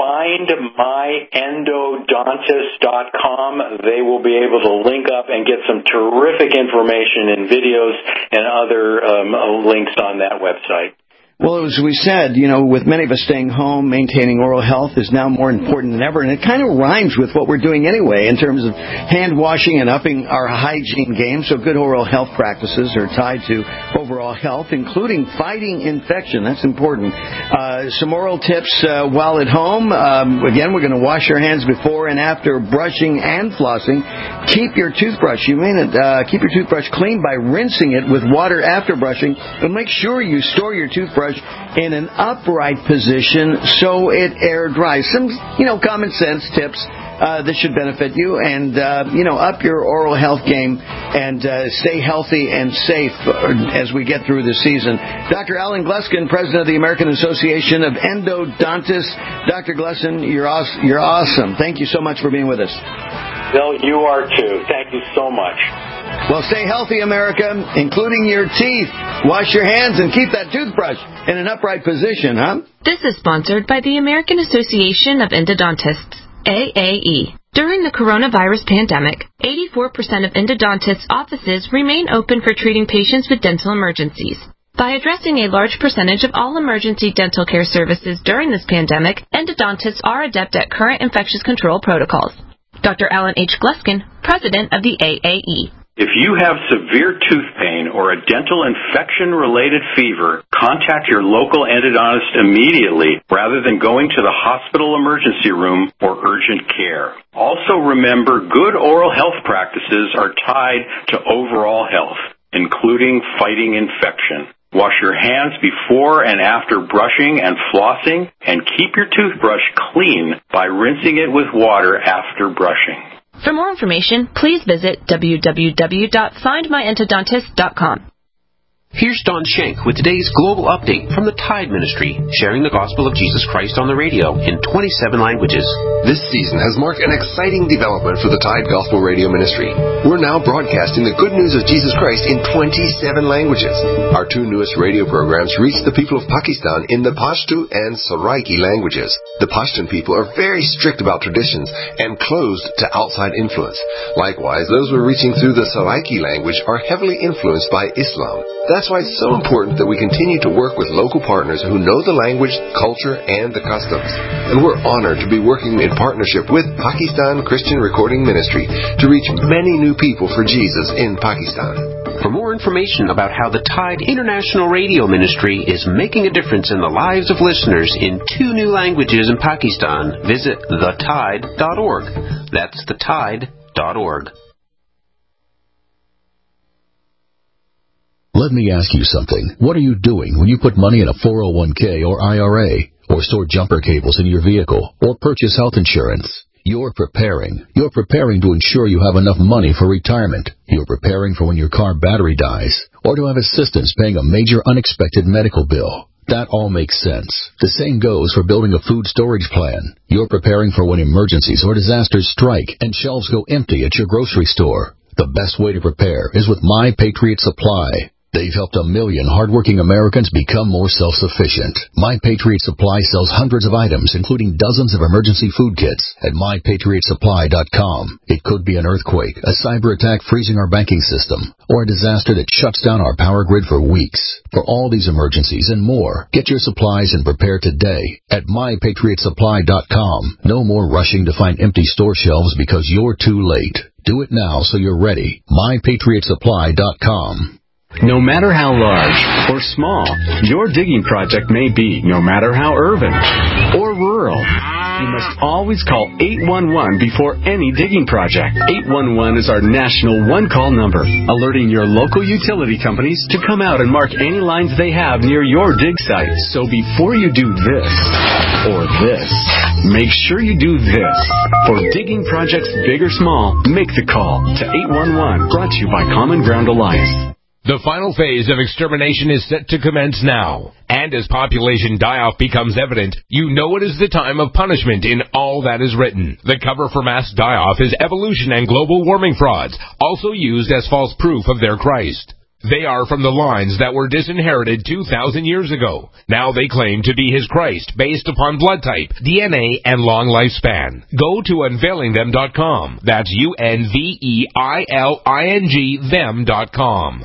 findmyendodontist.com, they will be able to link up and get some terrific information and videos and other links on that website. Well, as we said, with many of us staying home, maintaining oral health is now more important than ever, and it kind of rhymes with what we're doing anyway in terms of hand washing and upping our hygiene game. So good oral health practices are tied to overall health, including fighting infection. That's important. Some oral tips while at home. Again, we're going to wash your hands before and after brushing and flossing. Keep your toothbrush. Keep your toothbrush clean by rinsing it with water after brushing, and make sure you store your toothbrush in an upright position so it air dries. Some, common sense tips that should benefit you, and, up your oral health game and stay healthy and safe as we get through the season. Dr. Alan Gluskin, president of the American Association of Endodontists. Dr. Gluskin, you're awesome. Thank you so much for being with us. Bill, you are too. Thank you so much. Well, stay healthy, America, including your teeth. Wash your hands and keep that toothbrush in an upright position, huh? This is sponsored by the American Association of Endodontists, AAE. During the coronavirus pandemic, 84% of endodontists' offices remain open for treating patients with dental emergencies. By addressing a large percentage of all emergency dental care services during this pandemic, endodontists are adept at current infectious control protocols. Dr. Alan H. Gluskin, president of the AAE. If you have severe tooth pain or a dental infection-related fever, contact your local endodontist immediately rather than going to the hospital emergency room or urgent care. Also remember, good oral health practices are tied to overall health, including fighting infection. Wash your hands before and after brushing and flossing, and keep your toothbrush clean by rinsing it with water after brushing. For more information, please visit www.findmyendodontist.com. Here's Don Schenk with today's global update from the Tide Ministry, sharing the gospel of Jesus Christ on the radio in 27 languages. This season has marked an exciting development for the Tide Gospel Radio Ministry. We're now broadcasting the good news of Jesus Christ in 27 languages. Our two newest radio programs reach the people of Pakistan in the Pashto and Saraiki languages. The Pashtun people are very strict about traditions and closed to outside influence. Likewise, those we're reaching through the Saraiki language are heavily influenced by Islam. That's why it's so important that we continue to work with local partners who know the language, culture, and the customs. And we're honored to be working in partnership with Pakistan Christian Recording Ministry to reach many new people for Jesus in Pakistan. For more information about how the Tide International Radio Ministry is making a difference in the lives of listeners in 2 new languages in Pakistan, visit thetide.org. That's thetide.org. Let me ask you something. What are you doing when you put money in a 401k or IRA, or store jumper cables in your vehicle, or purchase health insurance? You're preparing. You're preparing to ensure you have enough money for retirement. You're preparing for when your car battery dies, or to have assistance paying a major unexpected medical bill. That all makes sense. The same goes for building a food storage plan. You're preparing for when emergencies or disasters strike and shelves go empty at your grocery store. The best way to prepare is with My Patriot Supply. They've helped 1 million hardworking Americans become more self-sufficient. My Patriot Supply sells hundreds of items, including dozens of emergency food kits at MyPatriotSupply.com. It could be an earthquake, a cyber attack freezing our banking system, or a disaster that shuts down our power grid for weeks. For all these emergencies and more, get your supplies and prepare today at MyPatriotSupply.com. No more rushing to find empty store shelves because you're too late. Do it now so you're ready. MyPatriotSupply.com. No matter how large or small your digging project may be, no matter how urban or rural, you must always call 811 before any digging project. 811 is our national one-call number, alerting your local utility companies to come out and mark any lines they have near your dig site. So before you do this or this, make sure you do this. For digging projects big or small, make the call to 811, brought to you by Common Ground Alliance. The final phase of extermination is set to commence now. And as population die-off becomes evident, you know it is the time of punishment in all that is written. The cover for mass die-off is evolution and global warming frauds, also used as false proof of their Christ. They are from the lines that were disinherited 2,000 years ago. Now they claim to be his Christ, based upon blood type, DNA, and long lifespan. Go to unveilingthem.com. That's UNVEILING them.com.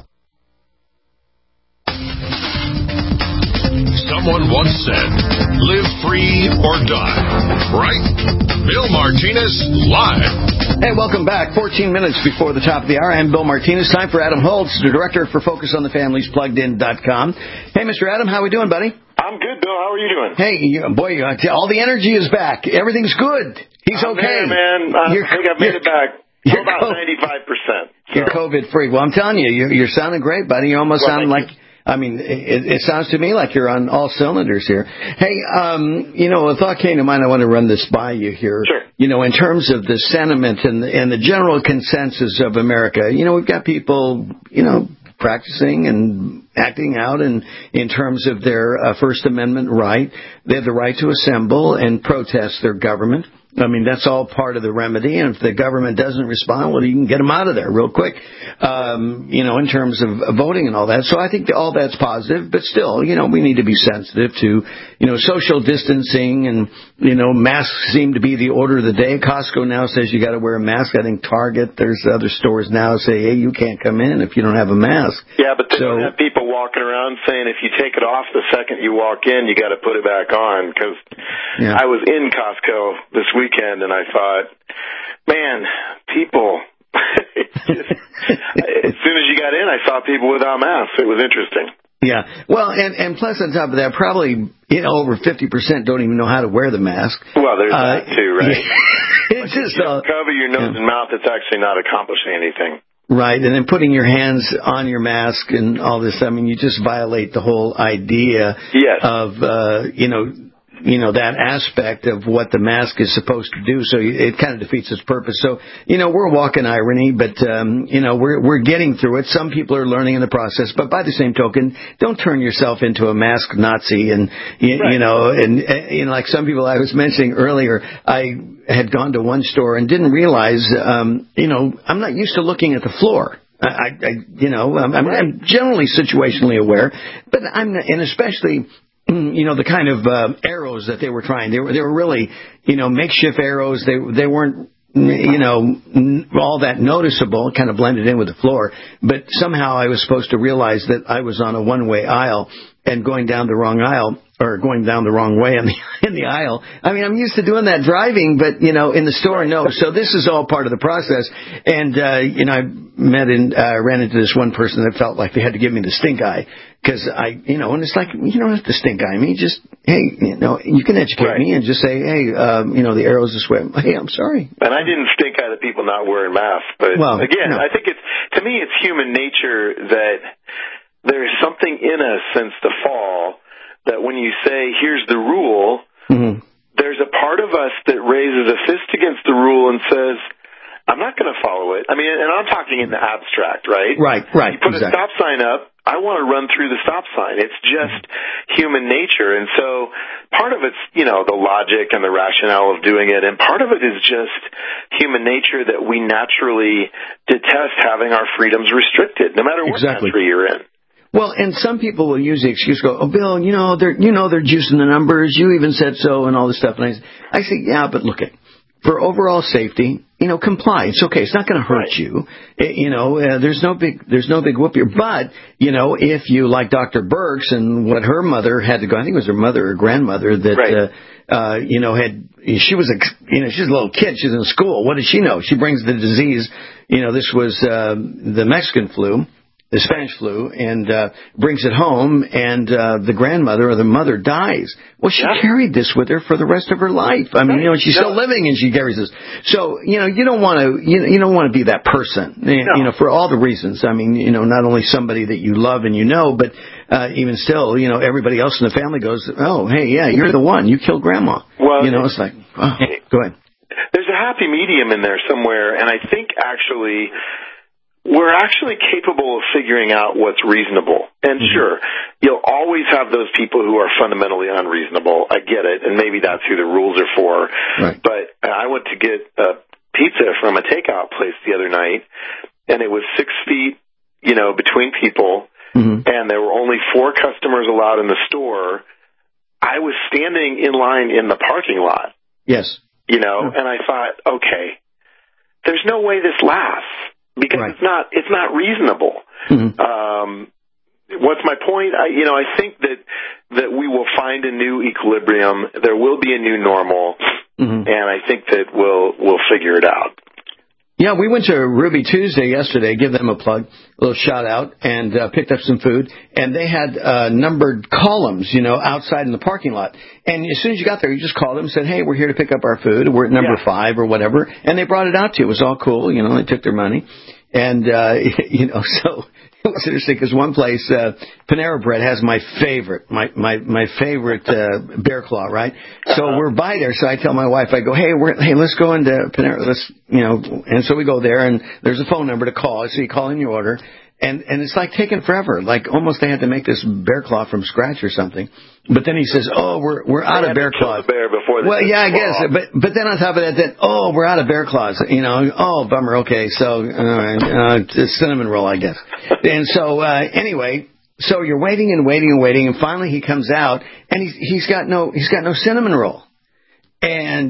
Someone once said, live free or die. Right? Bill Martinez, live. Hey, welcome back. 14 minutes before the top of the hour. I'm Bill Martinez. Time for Adam Holtz, the director for FocusOnTheFamilies.pluggedin.com. Hey, Mr. Adam, how are we doing, buddy? I'm good, Bill. How are you doing? Hey, boy, all the energy is back. Everything's good. He's I'm okay. There, man. I think I've made it back. You're about 95%. So. You're COVID-free. Well, I'm telling you, you're sounding great, buddy. You almost sound like... I mean, it sounds to me like you're on all cylinders here. Hey, a thought came to mind. I want to run this by you here. Sure. In terms of the sentiment and the general consensus of America, we've got people, practicing and acting out in terms of their First Amendment right. They have the right to assemble and protest their government. I mean, that's all part of the remedy. And if the government doesn't respond, well, you can get them out of there real quick, in terms of voting and all that. So I think all that's positive. But still, we need to be sensitive to, social distancing and, masks seem to be the order of the day. Costco now says you got to wear a mask. I think Target, there's other stores now say, hey, you can't come in if you don't have a mask. Yeah, but they don't have people walking around saying if you take it off the second you walk in, you got to put it back on. Because I was in Costco this weekend, and I thought, man, people, as soon as you got in, I saw people without masks. It was interesting. Yeah. Well, and plus on top of that, probably, over 50% don't even know how to wear the mask. Well, there's that too, right? It's just cover your nose and mouth, it's actually not accomplishing anything. Right, and then putting your hands on your mask and all this, I mean, you just violate the whole idea of, that aspect of what the mask is supposed to do. So it kind of defeats its purpose. So, we're walking irony, but, we're getting through it. Some people are learning in the process. But by the same token, don't turn yourself into a mask Nazi. And, like some people I was mentioning earlier, I had gone to one store and didn't realize, I'm not used to looking at the floor. I'm generally situationally aware, but and especially, the kind of arrows that they were trying. They were really, makeshift arrows. They weren't, all that noticeable, kind of blended in with the floor. But somehow I was supposed to realize that I was on a one-way aisle and going down the wrong aisle, or going down the wrong way in the aisle. I mean, I'm used to doing that driving, but, in the store, no. So this is all part of the process. And, I ran into this one person that felt like they had to give me the stink eye. Because and it's like, you don't have to stink eye me. Just, hey, you can educate me and just say, hey, the arrow's this way. Hey, I'm sorry. And I didn't stink eye the people not wearing masks. But again, I think to me, it's human nature that there's something in us since the fall that when you say, here's the rule, there's a part of us that raises a fist against the rule and says, I'm not going to follow it. I mean, and I'm talking in the abstract, right? Right. You put a stop sign up, I want to run through the stop sign. It's just human nature. And so part of it's, the logic and the rationale of doing it, and part of it is just human nature that we naturally detest having our freedoms restricted, no matter what country you're in. Well, and some people will use the excuse, oh, Bill, they're juicing the numbers. You even said so and all this stuff. And I say, yeah, but look, for overall safety, comply. It's okay. It's not going to hurt you. There's no big whoop here. But, if you, like Dr. Burks and what her mother had to go, I think it was her mother or grandmother that, she was she's a little kid. She's in school. What did she know? She brings the disease. This was, the Mexican flu. The Spanish flu, and brings it home, and the grandmother or the mother dies. Well, she carried this with her for the rest of her life. I mean, she's still living, and she carries this. So, you don't want to be that person, for all the reasons. I mean, not only somebody that you love and but even still, everybody else in the family goes, oh, hey, yeah, you're the one. You killed Grandma. Well, it's like, oh, go ahead. There's a happy medium in there somewhere, and I think actually we're actually capable of figuring out what's reasonable. And sure, you'll always have those people who are fundamentally unreasonable. I get it, and maybe that's who the rules are for. Right. But I went to get a pizza from a takeout place the other night, and it was 6 feet, between people, and there were only 4 customers allowed in the store. I was standing in line in the parking lot. Yes. And I thought, okay, there's no way this lasts. Because it's not reasonable. What's my point? I think that we will find a new equilibrium. There will be a new normal, and I think that we'll figure it out. Yeah, we went to Ruby Tuesday yesterday, give them a plug, a little shout out, and picked up some food. And they had numbered columns, outside in the parking lot. And as soon as you got there, you just called them and said, hey, we're here to pick up our food. We're at number 5 or whatever. And they brought it out to you. It was all cool. They took their money. And, so it was interesting because one place, Panera Bread has my favorite bear claw, right? So we're by there. So I tell my wife, I go, hey, let's go into Panera. And so we go there and there's a phone number to call. So you call in your order. And it's like taking forever. Like almost they had to make this bear claw from scratch or something. But then he says, "Oh, we're out of bear claws." Bear before well, yeah, I guess. But then on top of that, we're out of bear claws. Oh, bummer. Okay, so cinnamon roll, I guess. And so anyway, so you're waiting and waiting and waiting, and finally he comes out, and he's got no cinnamon roll. And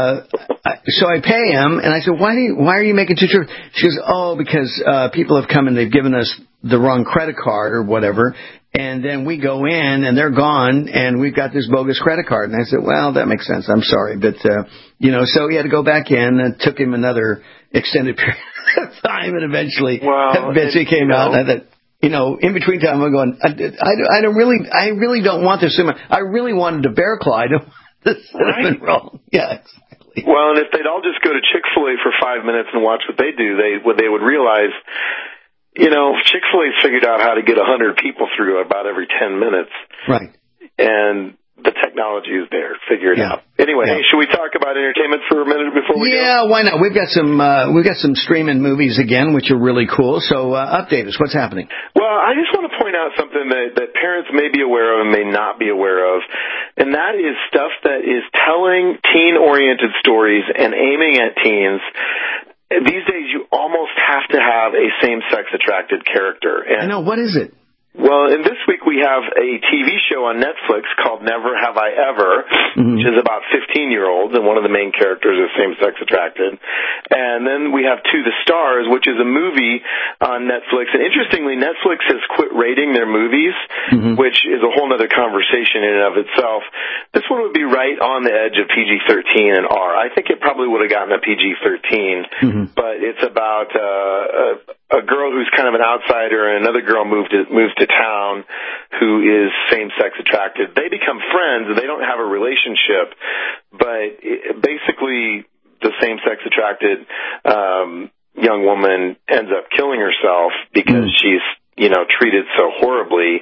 so I pay him, and I said, why are you making 2 trips? She goes, oh, because people have come and they've given us the wrong credit card or whatever, and then we go in and they're gone, and we've got this bogus credit card. And I said, well, that makes sense. I'm sorry, but so he had to go back in, and it took him another extended period of time, and eventually Betsy came out. And I thought, in between time, I'm going, I really don't want this. I really wanted a bear claw. I don't. The cinnamon roll. Yeah, exactly. Well, and if they'd all just go to Chick-fil-A for 5 minutes and watch what they do, they would realize, Chick-fil-A's figured out how to get 100 people through about every 10 minutes. Right. And the technology is there. Figure it out. Anyway, hey, should we talk about entertainment for a minute before we go? Yeah, why not? We've got some streaming movies again, which are really cool. So update us. What's happening? Well, I just want to point out something that parents may be aware of and may not be aware of, and that is stuff that is telling teen-oriented stories and aiming at teens. These days, you almost have to have a same-sex attracted character. I know. What is it? Well, and this week we have a TV show on Netflix called Never Have I Ever, which is about 15-year-olds, and one of the main characters is same-sex attracted. And then we have To the Stars, which is a movie on Netflix. And interestingly, Netflix has quit rating their movies, which is a whole other conversation in and of itself. This one would be right on the edge of PG-13 and R. I think it probably would have gotten a PG-13, but it's about a girl who's kind of an outsider and another girl moves to town who is same-sex attracted. They become friends, and they don't have a relationship, but basically the same-sex attracted young woman ends up killing herself because she's treated so horribly.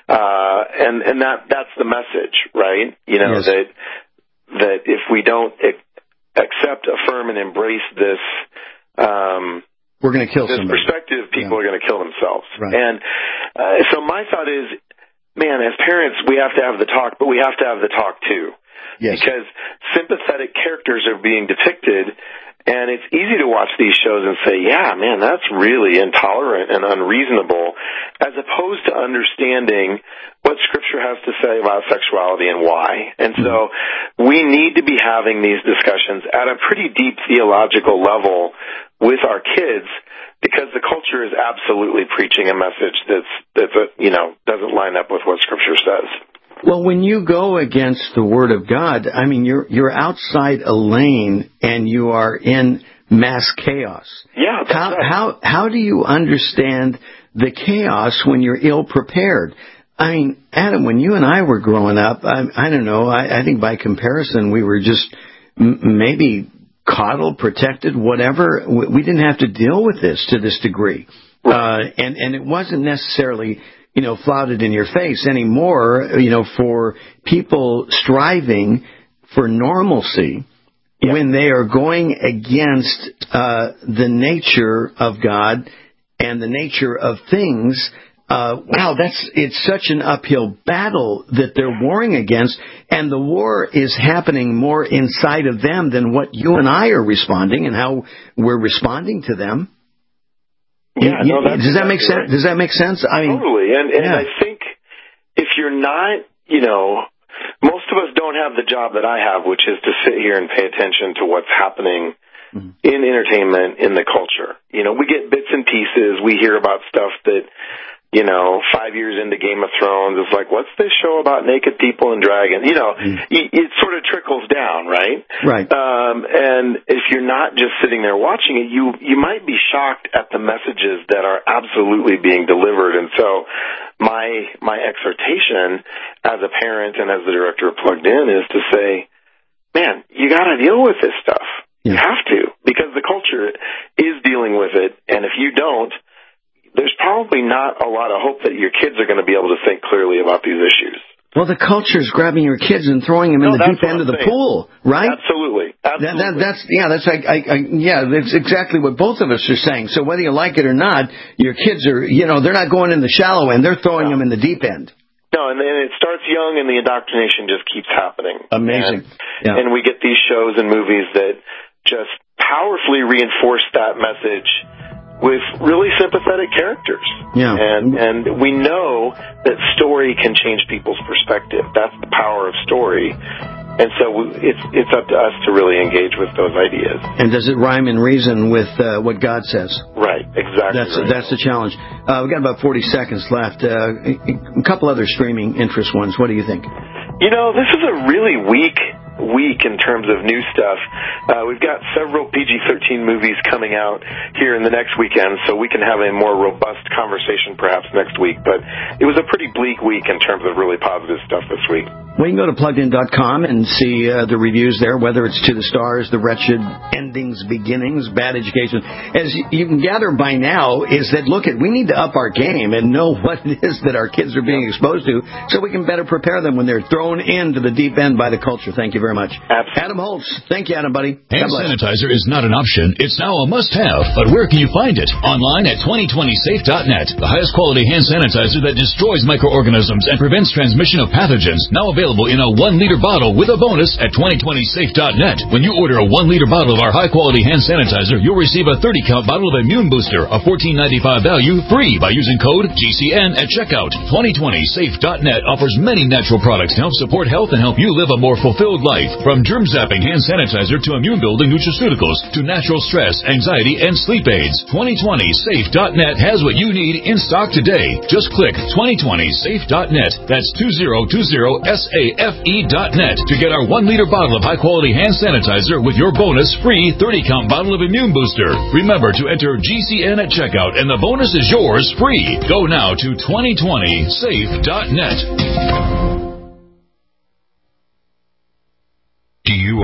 And that's the message, right? Yes. that if we don't accept, affirm, and embrace this, we're going to kill this somebody. perspective, people are going to kill themselves. Right. And so my thought is, man, as parents, we have to have the talk, but we have to have the talk too. Yes. Because sympathetic characters are being depicted, and it's easy to watch these shows and say, yeah, man, that's really intolerant and unreasonable, as opposed to understanding what Scripture has to say about sexuality and why. And so we need to be having these discussions at a pretty deep theological level with our kids, because the culture is absolutely preaching a message that's doesn't line up with what Scripture says. Well, when you go against the Word of God, I mean, you're outside a lane and you are in mass chaos. Yeah, that's right. How do you understand the chaos when you're ill prepared? I mean, Adam, when you and I were growing up, I don't know, I think by comparison we were just maybe coddled, protected, whatever. We didn't have to deal with this to this degree. Right. And it wasn't necessarily flouted in your face anymore, for people striving for normalcy when they are going against the nature of God and the nature of things. It's such an uphill battle that they're warring against, and the war is happening more inside of them than what you and I are responding and how we're responding to them. Yeah, does that make sense? Does that make sense? I mean, totally. And I think if you're not, most of us don't have the job that I have, which is to sit here and pay attention to what's happening in entertainment, in the culture. We get bits and pieces. We hear about stuff that, 5 years into Game of Thrones, it's like, what's this show about naked people and dragons? It sort of trickles down, right? Right. And if you're not just sitting there watching it, you might be shocked at the messages that are absolutely being delivered. And so my exhortation as a parent and as the director of Plugged In is to say, man, you got to deal with this stuff. Yeah. You have to, because the culture is dealing with it. And if you don't, there's probably not a lot of hope that your kids are going to be able to think clearly about these issues. Well, the culture is grabbing your kids and throwing them in the deep end of the pool, right? Absolutely. That's exactly what both of us are saying. So whether you like it or not, your kids are, they're not going in the shallow end; they're throwing them in the deep end. No, and it starts young, and the indoctrination just keeps happening. Amazing. And we get these shows and movies that just powerfully reinforce that message with really sympathetic characters. Yeah. And we know that story can change people's perspective. That's the power of story. And so it's up to us to really engage with those ideas. And does it rhyme and reason with what God says? Right, exactly. That's the challenge. We've got about 40 seconds left. A couple other streaming interest ones. What do you think? This is a really weak week in terms of new stuff. We've got several PG-13 movies coming out here in the next weekend, so we can have a more robust conversation perhaps next week. But it was a pretty bleak week in terms of really positive stuff this week. Well, you can go to pluggedin.com and see the reviews there, whether it's To the Stars, The Wretched, Endings, Beginnings, Bad Education. As you can gather by now, is that, we need to up our game and know what it is that our kids are being exposed to so we can better prepare them when they're thrown into the deep end by the culture. Thank you very much. Absolutely. Adam Holtz. Thank you, Adam, buddy. Hand sanitizer is not an option. It's now a must-have. But where can you find it? Online at 2020safe.net. The highest quality hand sanitizer that destroys microorganisms and prevents transmission of pathogens. Now available in a 1-liter bottle with a bonus at 2020safe.net. When you order a 1-liter bottle of our high-quality hand sanitizer, you'll receive a 30-count bottle of Immune Booster, a $14.95 value, free by using code GCN at checkout. 2020safe.net offers many natural products to help support health and help you live a more fulfilled life. From germ-zapping hand sanitizer to immune-building nutraceuticals to natural stress, anxiety, and sleep aids. 2020safe.net has what you need in stock today. Just click 2020safe.net. That's 2020safe.net to get our 1-liter bottle of high-quality hand sanitizer with your bonus free 30-count bottle of Immune Booster. Remember to enter GCN at checkout, and the bonus is yours free. Go now to 2020safe.net.